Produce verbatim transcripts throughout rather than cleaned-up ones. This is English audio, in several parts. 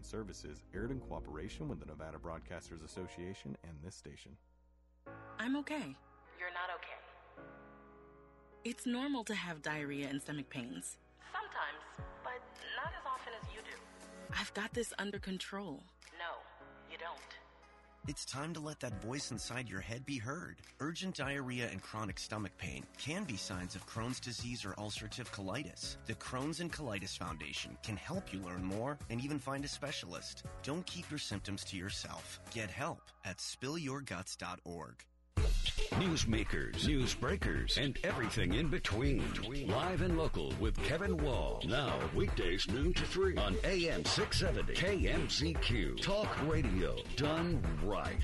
services aired in cooperation with the Nevada Broadcasters Association and this station. I'm okay. You're not okay. It's normal to have diarrhea and stomach pains. Sometimes, but not as often as you do. I've got this under control. No, you don't. It's time to let that voice inside your head be heard. Urgent diarrhea and chronic stomach pain can be signs of Crohn's disease or ulcerative colitis. The Crohn's and Colitis Foundation can help you learn more and even find a specialist. Don't keep your symptoms to yourself. Get help at spill your guts dot org. Newsmakers, newsbreakers, and everything in between. Live and local with Kevin Wall. Now, weekdays noon to three on A M six seventy K M Z Q. Talk radio done right.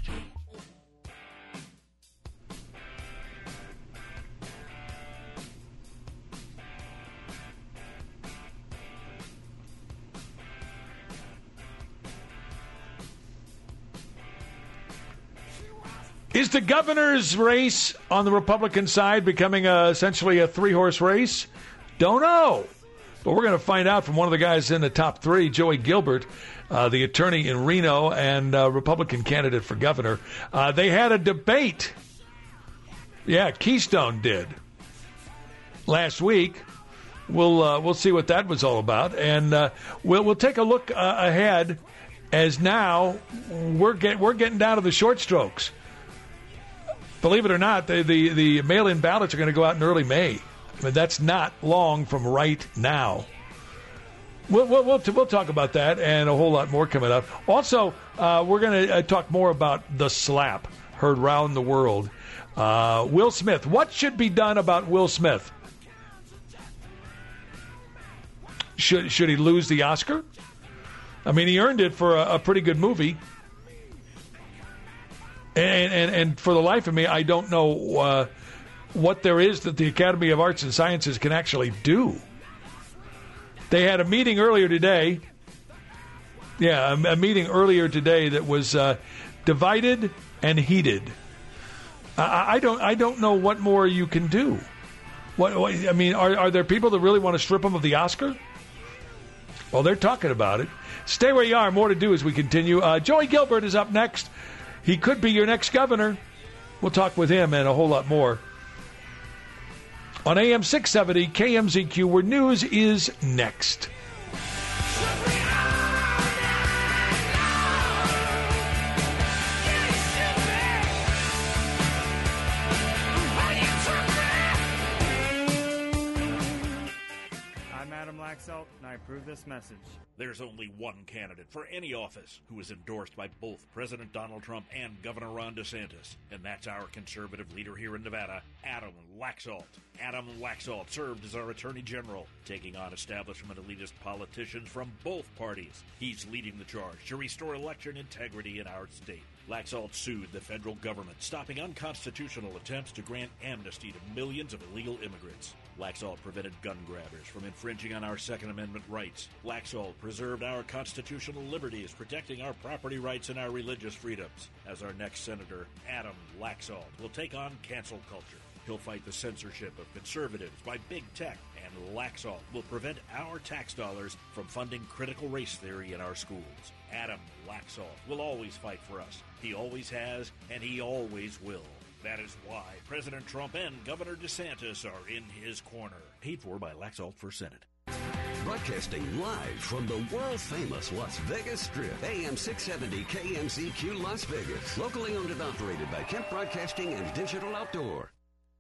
Is the governor's race on the Republican side becoming a, essentially a three-horse race? Don't know. But we're going to find out from one of the guys in the top three, Joey Gilbert, uh, the attorney in Reno and uh, Republican candidate for governor. Uh, they had a debate. Yeah, Keystone did. Last week. We'll uh, we'll see what that was all about. And uh, we'll, we'll take a look uh, ahead as now we're, get, we're getting down to the short strokes. Believe it or not, the, the, the mail-in ballots are going to go out in early May. I mean, that's not long from right now. We'll, we'll, we'll, we'll talk about that and a whole lot more coming up. Also, uh, we're going to uh, talk more about the slap heard around the world. Uh, Will Smith. What should be done about Will Smith? Should, should he lose the Oscar? I mean, he earned it for a, a pretty good movie. And, and and for the life of me, I don't know uh, what there is that the Academy of Arts and Sciences can actually do. They had a meeting earlier today. Yeah, a, a meeting earlier today that was uh, divided and heated. I, I don't I don't know what more you can do. What, what I mean, are are there people that really want to strip him of the Oscar? Well, they're talking about it. Stay where you are. More to do as we continue. Uh, Joey Gilbert is up next. He could be your next governor. We'll talk with him and a whole lot more on A M six seventy K M Z Q, where news is next. I'm Adam Laxalt, and I approve this message. There's only one candidate for any office who is endorsed by both President Donald Trump and Governor Ron DeSantis, and that's our conservative leader here in Nevada, Adam Laxalt. Adam Laxalt served as our Attorney General, taking on establishment elitist politicians from both parties. He's leading the charge to restore election integrity in our state. Laxalt sued the federal government, stopping unconstitutional attempts to grant amnesty to millions of illegal immigrants. Laxalt prevented gun grabbers from infringing on our Second Amendment rights. Laxalt preserved our constitutional liberties, protecting our property rights and our religious freedoms. As our next senator, Adam Laxalt will take on cancel culture. He'll fight the censorship of conservatives by big tech, and Laxalt will prevent our tax dollars from funding critical race theory in our schools. Adam Laxalt will always fight for us. He always has, and he always will. That is why President Trump and Governor DeSantis are in his corner. Paid for by Laxalt for Senate. Broadcasting live from the world-famous Las Vegas Strip. A M six seventy K M Z Q Las Vegas. Locally owned and operated by Kemp Broadcasting and Digital Outdoor.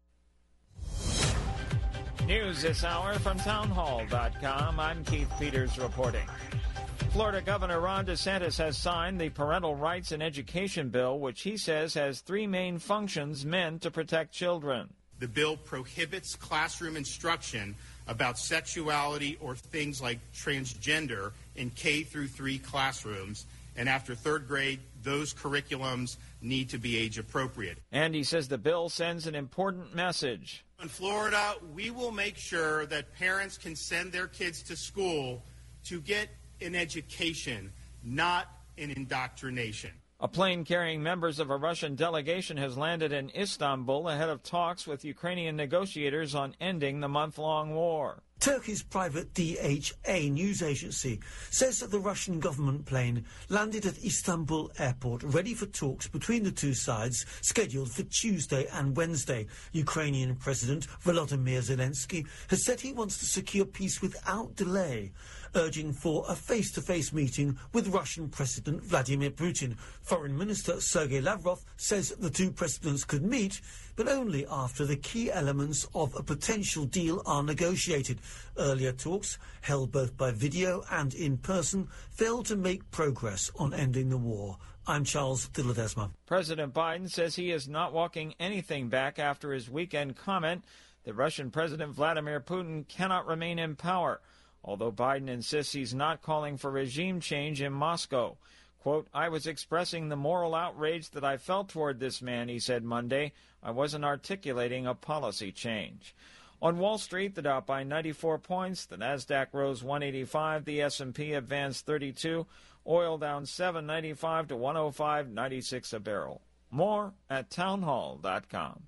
News this hour from townhall dot com. I'm Keith Peters reporting. Florida Governor Ron DeSantis has signed the Parental Rights in Education bill, which he says has three main functions meant to protect children. The bill prohibits classroom instruction about sexuality or things like transgender in K through three classrooms, and after third grade, those curriculums need to be age appropriate. And he says the bill sends an important message. In Florida, we will make sure that parents can send their kids to school to get an education, not an indoctrination. A plane carrying members of a Russian delegation has landed in Istanbul ahead of talks with Ukrainian negotiators on ending the month-long war. Turkey's private D H A news agency says that the Russian government plane landed at Istanbul airport ready for talks between the two sides scheduled for Tuesday and Wednesday. Ukrainian President Volodymyr Zelensky has said he wants to secure peace without delay, urging for a face-to-face meeting with Russian President Vladimir Putin. Foreign Minister Sergei Lavrov says the two presidents could meet, but only after the key elements of a potential deal are negotiated. Earlier talks, held both by video and in person, failed to make progress on ending the war. I'm Charles de Ledesma. President Biden says he is not walking anything back after his weekend comment that Russian President Vladimir Putin cannot remain in power, although Biden insists he's not calling for regime change in Moscow. Quote, I was expressing the moral outrage that I felt toward this man, he said Monday. I wasn't articulating a policy change. On Wall Street, the Dow up by ninety-four points, the Nasdaq rose one eighty-five, the S and P advanced thirty-two, oil down seven ninety-five to one oh five ninety-six a barrel. More at townhall dot com.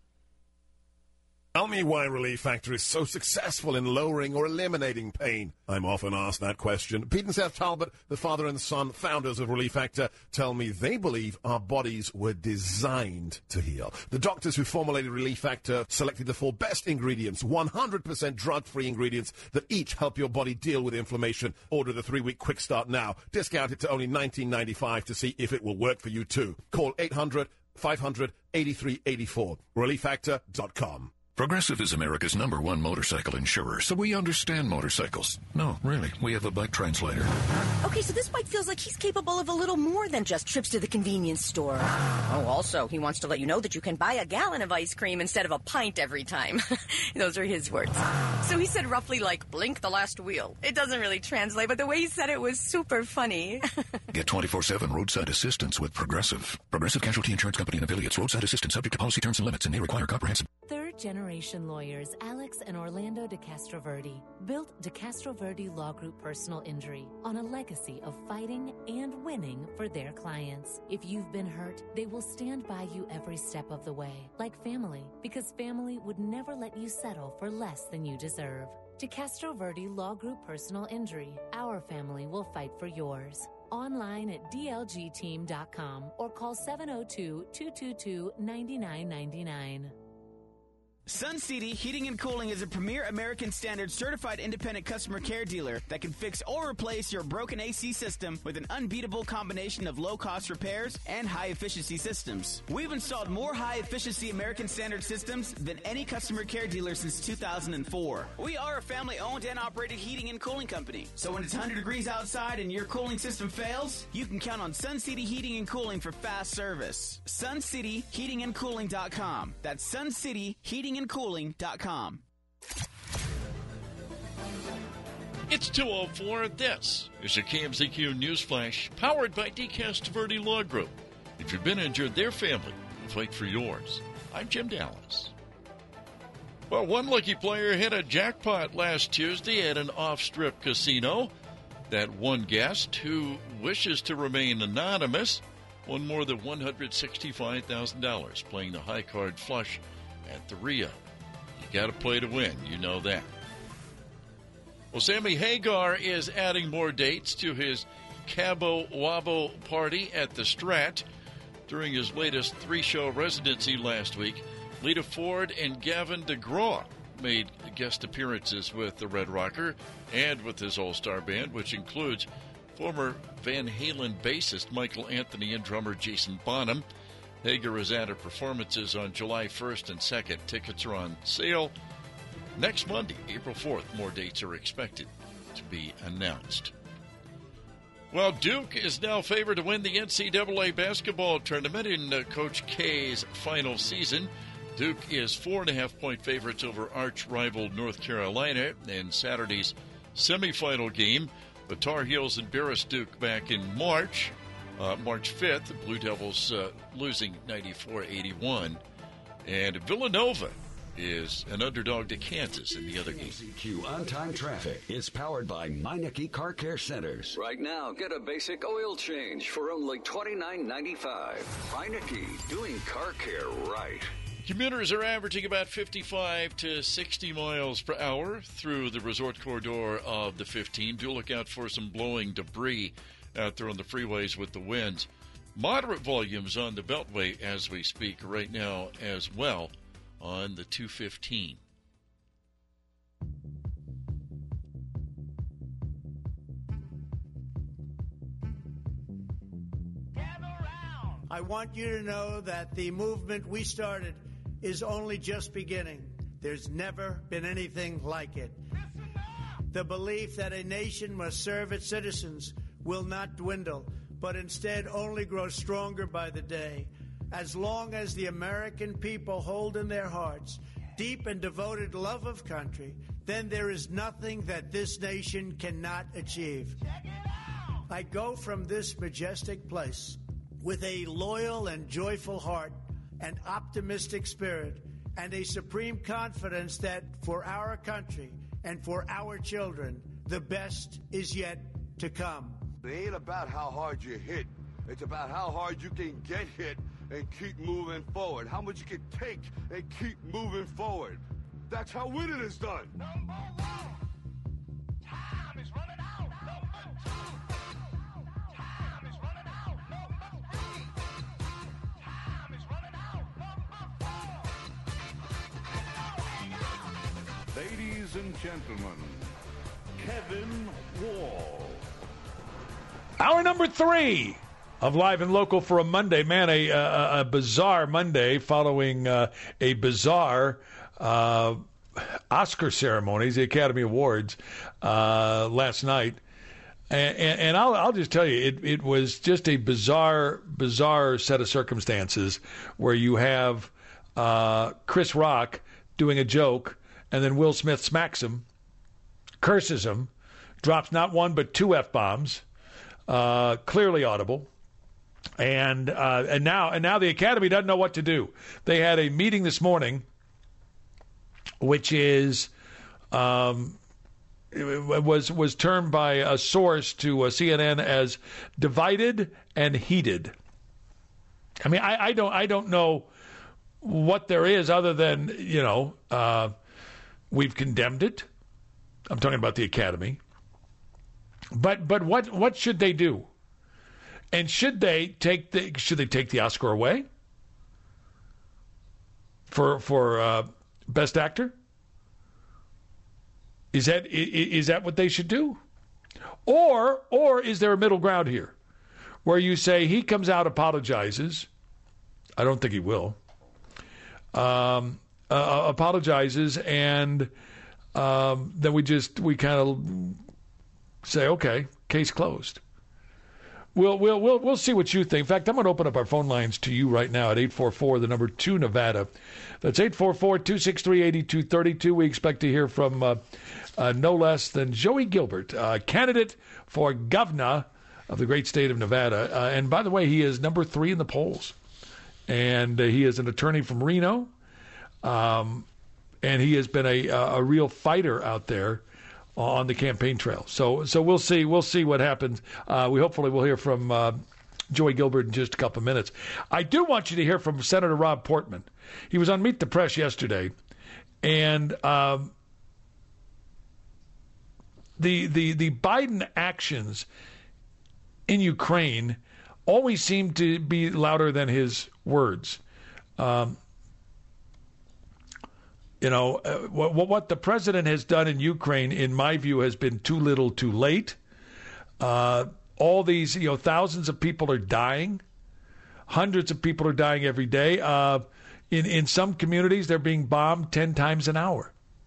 Tell me why Relief Factor is so successful in lowering or eliminating pain. I'm often asked that question. Pete and Seth Talbot, the father and son founders of Relief Factor, tell me they believe our bodies were designed to heal. The doctors who formulated Relief Factor selected the four best ingredients, one hundred percent drug-free ingredients that each help your body deal with inflammation. Order the three-week quick start now. Discount it to only nineteen ninety-five to see if it will work for you too. Call eight hundred, five hundred, eighty-three eighty-four. relief factor dot com. Progressive is America's number one motorcycle insurer, so we understand motorcycles. No, really, we have a bike translator. Okay, so this bike feels like he's capable of a little more than just trips to the convenience store. Oh, also, he wants to let you know that you can buy a gallon of ice cream instead of a pint every time. Those are his words. So he said roughly like, blink the last wheel. It doesn't really translate, but the way he said it was super funny. Get twenty-four seven roadside assistance with Progressive. Progressive Casualty Insurance Company and Affiliates. Roadside assistance subject to policy terms and limits and may require comprehensive. Third-generation lawyers Alex and Orlando de Castroverde built de Castroverde Law Group Personal Injury on a legacy of fighting and winning for their clients. If you've been hurt, they will stand by you every step of the way, like family, because family would never let you settle for less than you deserve. De Castroverde Law Group Personal Injury. Our family will fight for yours. Online at d l g team dot com or call seven oh two, two two two, nine nine nine nine. Sun City Heating and Cooling is a premier American Standard certified independent customer care dealer that can fix or replace your broken A C system with an unbeatable combination of low-cost repairs and high-efficiency systems. We've installed more high-efficiency American Standard systems than any customer care dealer since two thousand four. We are a family-owned and operated heating and cooling company, so when it's one hundred degrees outside and your cooling system fails, you can count on Sun City Heating and Cooling for fast service. sun city heating and cooling dot com. That's Sun City Heating and cooling dot com. It's two oh four. This is a K M Z Q News Flash powered by de Castroverde Law Group. If you've been injured, their family will fight for yours. I'm Jim Dallas. Well, one lucky player hit a jackpot last Tuesday at an off-strip casino. That one guest, who wishes to remain anonymous, won more than one hundred sixty-five thousand dollars playing the high card flush at the Rio. You got to play to win. You know that. Well, Sammy Hagar is adding more dates to his Cabo Wabo party at the Strat. During his latest three-show residency last week, Lita Ford and Gavin DeGraw made guest appearances with the Red Rocker and with his all-star band, which includes former Van Halen bassist Michael Anthony and drummer Jason Bonham. Hagar has added performances on July first and second. Tickets are on sale next Monday, April fourth. More dates are expected to be announced. Well, Duke is now favored to win the N C double A basketball tournament in uh, Coach K's final season. Duke is four and a half point favorites over arch rival North Carolina in Saturday's semifinal game. The Tar Heels embarrassed Duke back in March. Uh, March fifth, the Blue Devils uh, losing ninety-four eighty-one. And Villanova is an underdog to Kansas in the other game. K M Z Q on-time traffic is powered by Meineke Car Care Centers. Right now, get a basic oil change for only twenty-nine ninety-five. Meineke, doing car care right. Commuters are averaging about fifty-five to sixty miles per hour through the resort corridor of the fifteen. Do look out for some blowing debris out there on the freeways with the winds. Moderate volumes on the Beltway as we speak right now as well on the two fifteen. I want you to know that the movement we started is only just beginning. There's never been anything like it. The belief that a nation must serve its citizens will not dwindle, but instead only grow stronger by the day. As long as the American people hold in their hearts deep and devoted love of country, then there is nothing that this nation cannot achieve. I go from this majestic place with a loyal and joyful heart, an optimistic spirit, and a supreme confidence that for our country and for our children, the best is yet to come. It ain't about how hard you hit. It's about how hard you can get hit and keep moving forward. How much you can take and keep moving forward. That's how winning is done. Number one. Time is running out. Number two. Time is running out. Number three. Time is running out. Number four. Ladies and gentlemen, Kevin Wall. Hour number three of Live and Local for a Monday. Man, a, a, a bizarre Monday following uh, a bizarre uh, Oscar ceremonies, the Academy Awards, uh, last night. And, and, and I'll, I'll just tell you, it, it was just a bizarre, bizarre set of circumstances where you have uh, Chris Rock doing a joke, and then Will Smith smacks him, curses him, drops not one but two F-bombs. Uh, clearly audible, and uh, and now and now the Academy doesn't know what to do. They had a meeting this morning, which is um, was was termed by a source to uh, C N N as divided and heated. I mean, I, I don't I don't know what there is other than, you know, uh, we've condemned it. I'm talking about the Academy. But but what what should they do? And should they take the should they take the Oscar away for for uh, Best Actor? Is that is that what they should do? Or or is there a middle ground here, where you say he comes out, apologizes? I don't think he will. Um, uh, apologizes, and um, then we just we kind of say, okay, case closed. We'll we'll we'll we'll see what you think. In fact, I'm going to open up our phone lines to you right now at eight four four, the number two Nevada. That's eight four four, two six three, eight two three two. We expect to hear from uh, uh, no less than Joey Gilbert, uh, candidate for governor of the great state of Nevada. Uh, and by the way, he is number three in the polls, and uh, he is an attorney from Reno, um, and he has been a a real fighter out there on the campaign trail. So so we'll see we'll see what happens. Uh, we hopefully will hear from uh, Joey Gilbert in just a couple of minutes. I do want you to hear from Senator Rob Portman. He was on Meet the Press yesterday, and um, the the the Biden actions in Ukraine always seem to be louder than his words. Um, You know, uh, what, what the president has done in Ukraine, in my view, has been too little too late. Uh, all these, you know, thousands of people are dying. Hundreds of people are dying every day. Uh, in, in some communities, they're being bombed ten times an hour.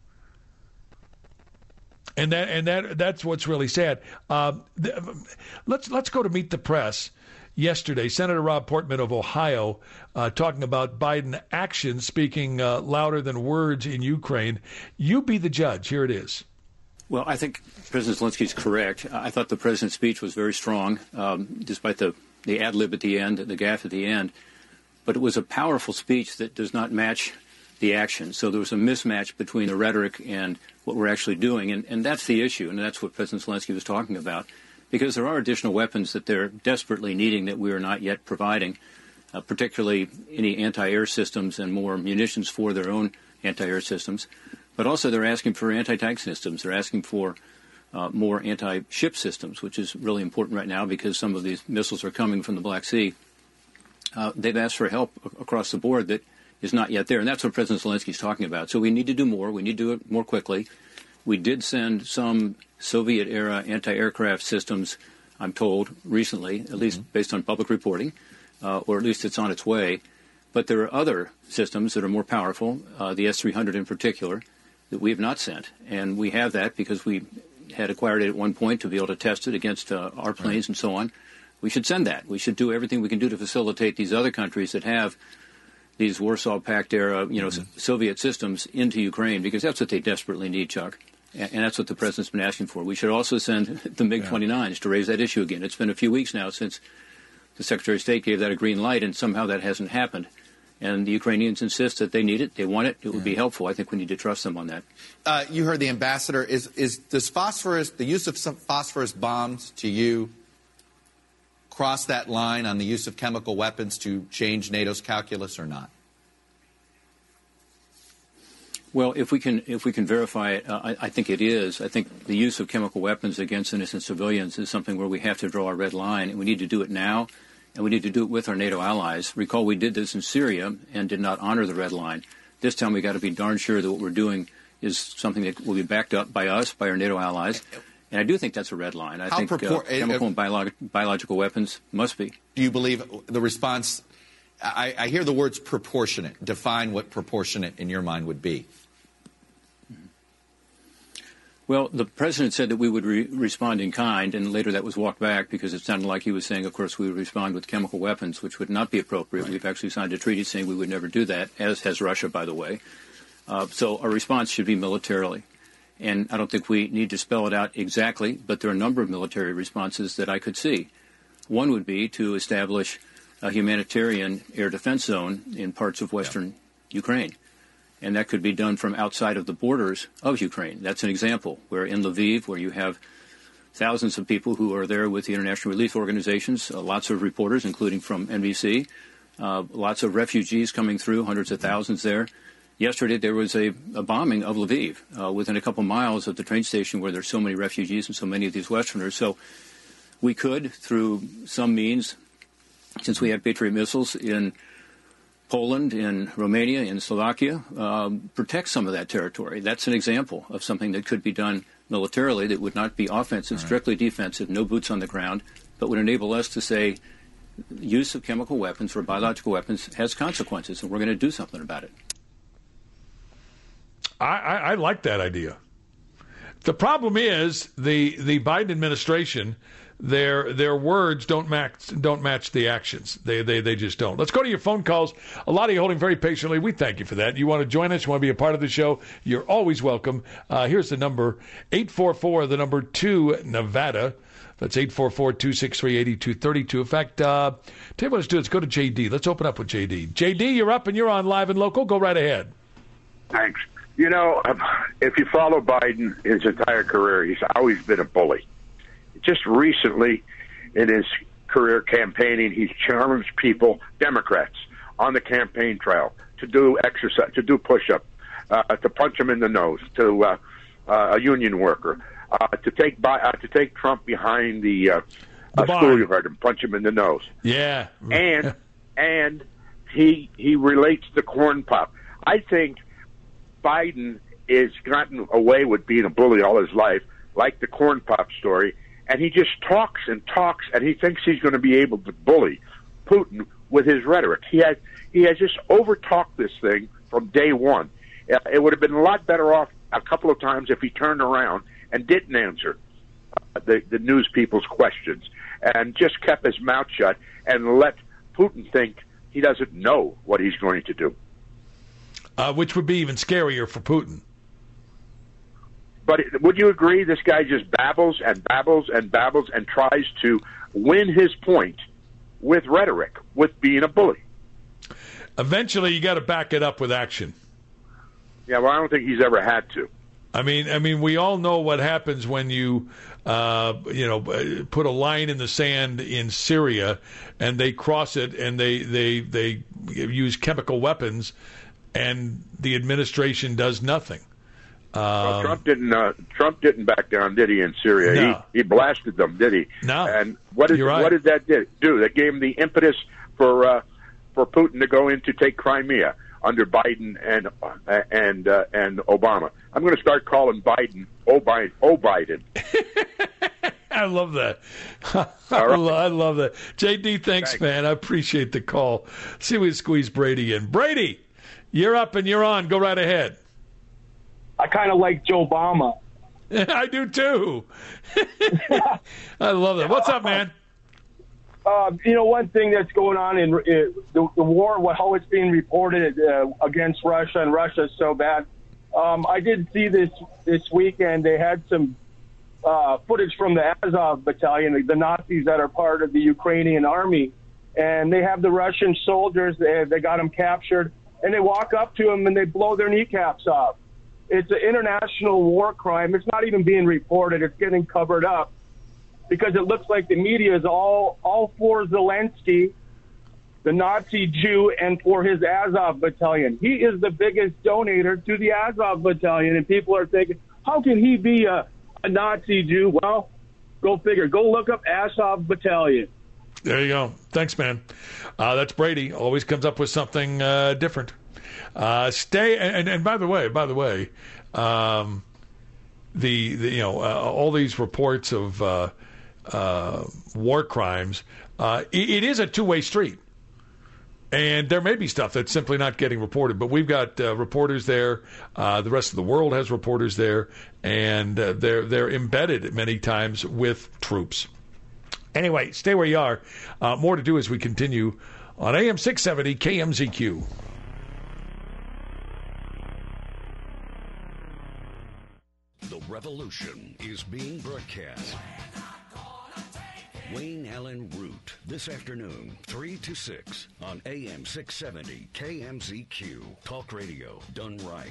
And that and that that's what's really sad. Uh, th- let's let's go to Meet the Press. Yesterday, Senator Rob Portman of Ohio uh, talking about Biden actions speaking uh, louder than words in Ukraine. You be the judge. Here it is. Well, I think President Zelensky is correct. I thought the president's speech was very strong, um, despite the, the ad lib at the end, the gaffe at the end. But it was a powerful speech that does not match the action. So there was a mismatch between the rhetoric and what we're actually doing. And, and that's the issue, and that's what President Zelensky was talking about. Because there are additional weapons that they're desperately needing that we are not yet providing. uh, particularly any anti-air systems and more munitions for their own anti-air systems. But also they're asking for anti-tank systems. They're asking for uh, more anti-ship systems, which is really important right now because some of these missiles are coming from the Black Sea. Uh, they've asked for help across the board that is not yet there, and that's what President Zelensky is talking about. So we need to do more. We need to do it more quickly. We did send some Soviet-era anti-aircraft systems, I'm told, recently, at least mm-hmm. based on public reporting, uh, or at least it's on its way. But there are other systems that are more powerful, uh, the S three hundred in particular, that we have not sent. And we have that because we had acquired it at one point to be able to test it against uh, our planes right. and so on. We should send that. We should do everything we can do to facilitate these other countries that have these Warsaw Pact-era, you know, mm-hmm. Soviet systems into Ukraine, because that's what they desperately need, Chuck. And, and that's what the President's been asking for. We should also send the MiG twenty-nines yeah. to raise that issue again. It's been a few weeks now since the Secretary of State gave that a green light, and somehow that hasn't happened. And the Ukrainians insist that they need it, they want it, it would yeah. be helpful. I think we need to trust them on that. Uh, you heard the ambassador. Is, is does phosphorus, the use of some phosphorus bombs to you, cross that line on the use of chemical weapons to change NATO's calculus or not? Well, if we can if we can verify it, uh, I, I think it is. I think the use of chemical weapons against innocent civilians is something where we have to draw a red line, and we need to do it now. And we need to do it with our NATO allies. Recall we did this in Syria and did not honor the red line. This time we've got to be darn sure that what we're doing is something that will be backed up by us, by our NATO allies. And I do think that's a red line. I How think purport- uh, chemical and biolog- biological weapons must be. Do you believe the response? I, I hear the words proportionate. Define what proportionate in your mind would be. Well, the President said that we would re- respond in kind, and later that was walked back because it sounded like he was saying, of course, we would respond with chemical weapons, which would not be appropriate. Right. We've actually signed a treaty saying we would never do that, as has Russia, by the way. Uh, so our response should be militarily. And I don't think we need to spell it out exactly, but there are a number of military responses that I could see. One would be to establish a humanitarian air defense zone in parts of western yeah. Ukraine. And that could be done from outside of the borders of Ukraine. That's an example where in Lviv, where you have thousands of people who are there with the international relief organizations, uh, lots of reporters, including from N B C, uh, lots of refugees coming through, hundreds of thousands there. Yesterday, there was a, a bombing of Lviv uh, within a couple miles of the train station where there's so many refugees and so many of these Westerners. So we could, through some means, since we have Patriot missiles in Poland, in Romania, in Slovakia, um, protect some of that territory. That's an example of something that could be done militarily that would not be offensive, right. strictly defensive, no boots on the ground, but would enable us to say use of chemical weapons or biological weapons has consequences, and we're going to do something about it. I, I, I like that idea. The problem is the the Biden administration, their their words don't match don't match the actions. They they they just don't. Let's go to your phone calls. A lot of you holding very patiently. We thank you for that. You want to join us? You want to be a part of the show? You're always welcome. Uh, here's the number: eight four four, the number two, Nevada. That's eight four four, two six three, eight two three two. In fact, uh, tell you what let's do. Let's go to J D. Let's open up with J D. J D, you're up and you're on Live and Local. Go right ahead. Thanks. You know, if you follow Biden his entire career, he's always been a bully. Just recently, in his career campaigning, he's challenged people, Democrats, on the campaign trail to do exercise, to do push-up, uh, to punch him in the nose, to uh, uh, a union worker, uh, to take by, uh, to take Trump behind the, uh, the uh, schoolyard and punch him in the nose. Yeah, and and he he relates to corn pop. I think Biden has gotten away with being a bully all his life, like the corn pop story, and he just talks and talks, and he thinks he's going to be able to bully Putin with his rhetoric. He has he has just over-talked this thing from day one. Uh, it would have been a lot better off a couple of times if he turned around and didn't answer uh, the, the news people's questions and just kept his mouth shut and let Putin think he doesn't know what he's going to do. Uh, which would be even scarier for Putin. But would you agree this guy just babbles and babbles and babbles and tries to win his point with rhetoric, with being a bully? Eventually, you got to back it up with action. Yeah, well, I don't think he's ever had to. I mean, I mean, we all know what happens when you, uh, you know, put a line in the sand in Syria, and they cross it, and they they they use chemical weapons, and the administration does nothing. Um, well, Trump didn't. Uh, Trump didn't back down, did he? In Syria, No. he he blasted them, did he? No. And what did You're right. what did that do? That gave him the impetus for uh, for Putin to go in to take Crimea under Biden and uh, and uh, and Obama. I'm going to start calling Biden Oh Biden. Oh Biden. I love that. All I, right. lo- I love that. J D, thanks, Thanks. man. I appreciate the call. See if we can squeeze Brady in. Brady, you're up and you're on. Go right ahead. I kind of like Joe Obama. I do too. I love that. What's up, man? Uh, you know, one thing that's going on in uh, the, the war, what, how it's being reported uh, against Russia, and Russia is so bad. Um, I did see this this weekend. They had some uh, footage from the Azov battalion, the Nazis that are part of the Ukrainian army, and they have the Russian soldiers. They, they got them captured, and they walk up to them and they blow their kneecaps off. It's an international war crime. It's not even being reported. It's getting covered up, because it looks like the media is all all for Zelensky, the Nazi Jew, and for his Azov battalion. He is the biggest donator to the Azov battalion, and people are thinking, how can he be a, a Nazi Jew? Well, go figure. Go look up Azov battalion. There you go. Thanks, man. Uh, that's Brady. Always comes up with something uh, different. Uh, stay and, and by the way, by the way, um, the, the you know uh, all these reports of uh, uh, war crimes, uh, it, it is a two-way street, and there may be stuff that's simply not getting reported. But we've got uh, reporters there. Uh, the rest of the world has reporters there, and uh, they're they're embedded many times with troops. Anyway, stay where you are. Uh, more to do as we continue on A M six seventy K M Z Q. The revolution is being broadcast. Wayne Allen Root, this afternoon, three to six on A M six seventy K M Z Q. Talk radio done right.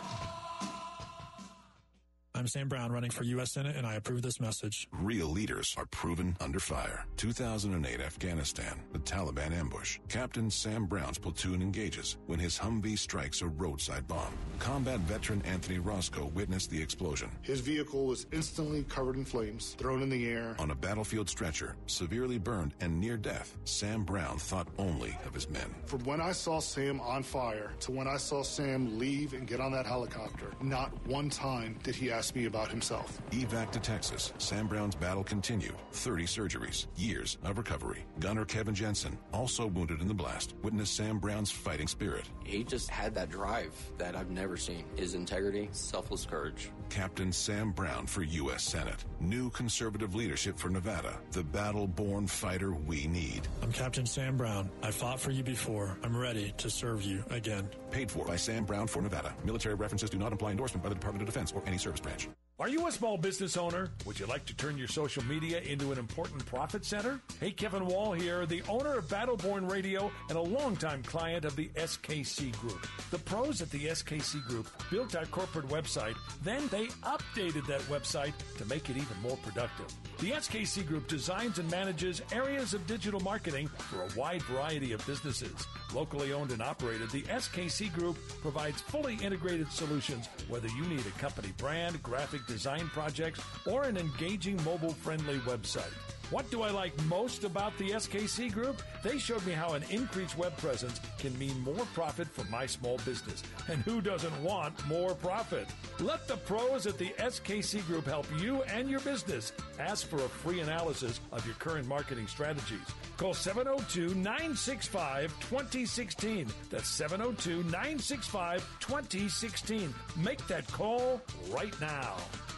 I'm Sam Brown, running for U S Senate, and I approve this message. Real leaders are proven under fire. two thousand eight Afghanistan, the Taliban ambush. Captain Sam Brown's platoon engages when his Humvee strikes a roadside bomb. Combat veteran Anthony Roscoe witnessed the explosion. His vehicle was instantly covered in flames, thrown in the air. On a battlefield stretcher, severely burned and near death, Sam Brown thought only of his men. From when I saw Sam on fire to when I saw Sam leave and get on that helicopter, not one time did he ask me about himself. Evac to Texas, Sam Brown's battle continued. thirty surgeries, years of recovery. Gunner Kevin Jensen, also wounded in the blast, witnessed Sam Brown's fighting spirit. He just had that drive that I've never seen. His integrity, selfless courage. Captain Sam Brown for U S Senate. New conservative leadership for Nevada. The battle-born fighter we need. I'm Captain Sam Brown. I fought for you before. I'm ready to serve you again. Paid for by Sam Brown for Nevada. Military references do not imply endorsement by the Department of Defense or any service branch. Are you a small business owner? Would you like to turn your social media into an important profit center? Hey, Kevin Wall here, the owner of Battleborn Radio and a longtime client of the S K C Group. The pros at the S K C Group built our corporate website, then they updated that website to make it even more productive. The S K C Group designs and manages areas of digital marketing for a wide variety of businesses. Locally owned and operated, the S K C Group provides fully integrated solutions, whether you need a company brand, graphic design projects, or an engaging mobile-friendly website. What do I like most about the S K C Group? They showed me how an increased web presence can mean more profit for my small business. And who doesn't want more profit? Let the pros at the S K C Group help you and your business. Ask for a free analysis of your current marketing strategies. Call seven oh two, nine six five, two oh one six. That's seven oh two, nine six five, two oh one six. Make that call right now.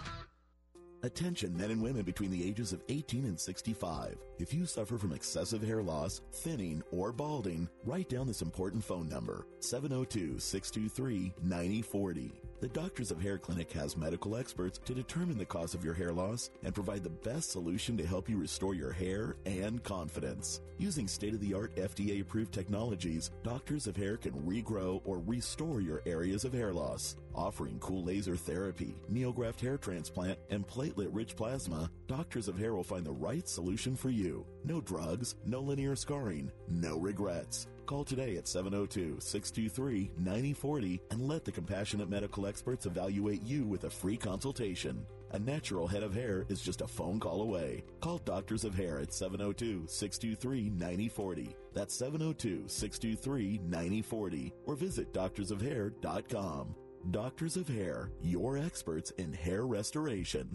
Attention men and women between the ages of eighteen and sixty-five. If you suffer from excessive hair loss, thinning, or balding, write down this important phone number, seven oh two, six two three, nine oh four oh. The Doctors of Hair Clinic has medical experts to determine the cause of your hair loss and provide the best solution to help you restore your hair and confidence. Using state-of-the-art F D A-approved technologies, Doctors of Hair can regrow or restore your areas of hair loss. Offering cool laser therapy, NeoGraft hair transplant, and platelet-rich plasma, Doctors of Hair will find the right solution for you. No drugs, no linear scarring, no regrets. Call today at seven oh two, six two three, nine oh four oh and let the compassionate medical experts evaluate you with a free consultation. A natural head of hair is just a phone call away. Call Doctors of Hair at seven oh two, six two three, nine oh four oh. That's seven oh two, six two three, nine oh four oh or visit doctors of hair dot com. Doctors of Hair, your experts in hair restoration.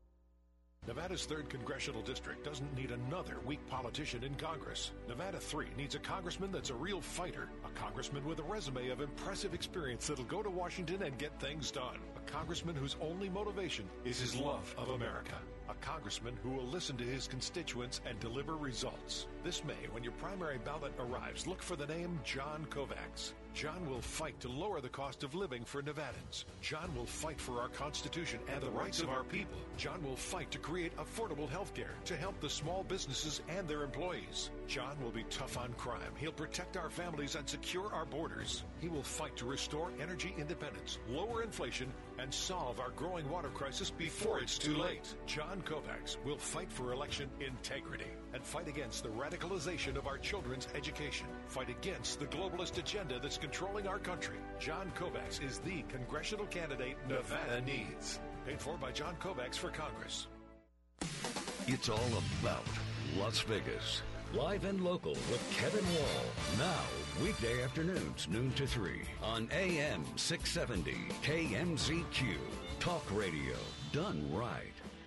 Nevada's third Congressional District doesn't need another weak politician in Congress. Nevada three needs a congressman that's a real fighter, a congressman with a resume of impressive experience that'll go to Washington and get things done, a congressman whose only motivation is his love of America, a congressman who will listen to his constituents and deliver results. This May, when your primary ballot arrives, look for the name John Kovacs. John will fight to lower the cost of living for Nevadans. John will fight for our Constitution and the rights of our people. John will fight to create affordable health care to help the small businesses and their employees. John will be tough on crime. He'll protect our families and secure our borders. He will fight to restore energy independence, lower inflation, and solve our growing water crisis before it's too late. John Kovacs will fight for election integrity and fight against the radicalization of our children's education. Fight against the globalist agenda that's controlling our country. John Kovacs is the congressional candidate Nevada needs. Paid for by John Kovacs for Congress. It's all about Las Vegas. Live and local with Kevin Wall. Now, weekday afternoons, noon to three on A M six seventy K M Z Q. Talk radio done right.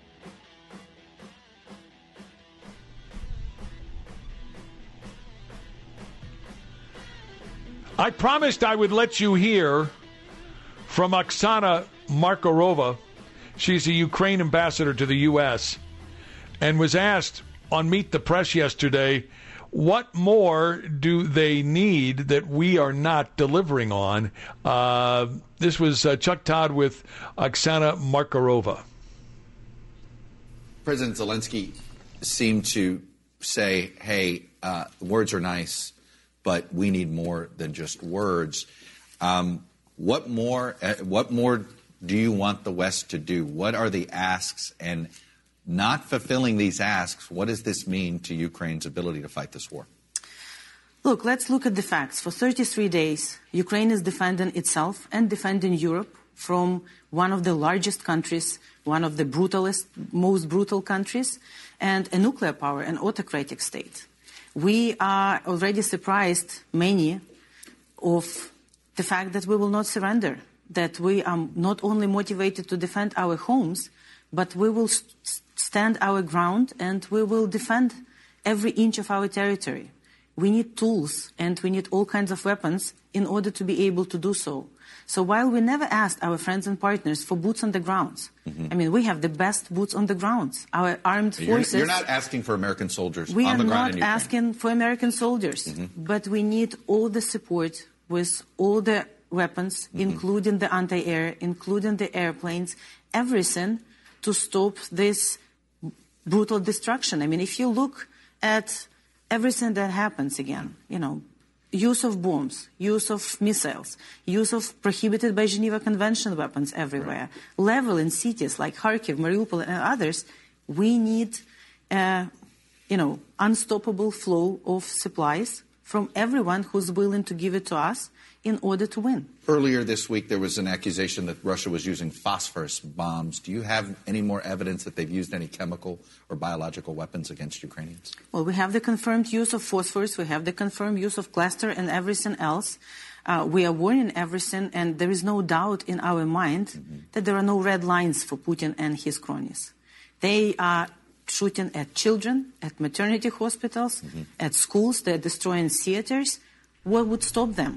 I promised I would let you hear from Oksana Markarova. She's a Ukraine ambassador to the U S and was asked on Meet the Press yesterday, what more do they need that we are not delivering on? Uh, this was uh, Chuck Todd with Oksana Markarova. President Zelensky seemed to say, hey, uh, words are nice, but we need more than just words. Um, what more? Uh, what more do you want the West to do? What are the asks? And not fulfilling these asks, what does this mean to Ukraine's ability to fight this war? Look, let's look at the facts. For thirty-three days, Ukraine is defending itself and defending Europe from one of the largest countries, one of the brutalist, most brutal countries, and a nuclear power, an autocratic state. We are already surprised, many, of the fact that we will not surrender, that we are not only motivated to defend our homes, but we will st- stand our ground and we will defend every inch of our territory. We need tools and we need all kinds of weapons in order to be able to do so. So while we never asked our friends and partners for boots on the ground, mm-hmm. I mean, we have the best boots on the ground. Our armed you're, forces... You're not asking for American soldiers we on the ground in Ukraine. We are not asking for American soldiers, mm-hmm. but we need all the support with all the weapons, mm-hmm. including the anti-air, including the airplanes, everything to stop this brutal destruction. I mean, if you look at everything that happens again, you know, use of bombs, use of missiles, use of prohibited by Geneva Convention weapons everywhere, right. level in cities like Kharkiv, Mariupol, and others, we need a, you know, unstoppable flow of supplies from everyone who's willing to give it to us in order to win. Earlier this week, there was an accusation that Russia was using phosphorus bombs. Do you have any more evidence that they've used any chemical or biological weapons against Ukrainians? Well, we have the confirmed use of phosphorus. We have the confirmed use of cluster and everything else. Uh, we are warning everything, and there is no doubt in our mind mm-hmm. that there are no red lines for Putin and his cronies. They are shooting at children, at maternity hospitals, mm-hmm. at schools. They're destroying theaters. What would stop them?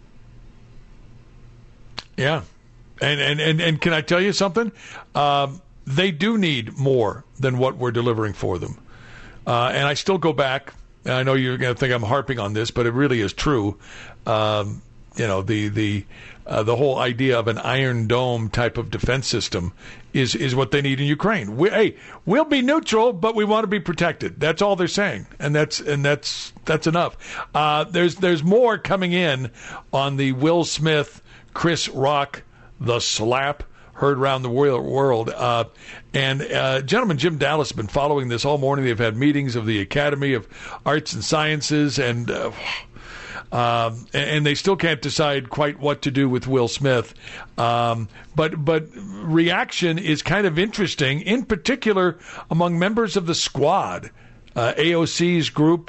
Yeah. And, and, and, and can I tell you something? Um, they do need more than what we're delivering for them. Uh, and I still go back, and I know you're going to think I'm harping on this, but it really is true. Um, you know, the the uh, the whole idea of an Iron Dome type of defense system is is what they need in Ukraine. We, hey, we'll be neutral, but we want to be protected. That's all they're saying, and that's and that's that's enough. Uh, there's there's more coming in on the Will Smith, Chris Rock, the slap heard around the world. Uh, and uh, gentleman Jim Dallas has been following this all morning. They've had meetings of the Academy of Arts and Sciences, and uh, um, and they still can't decide quite what to do with Will Smith. Um, but but reaction is kind of interesting, in particular among members of the Squad, uh, A O C's group.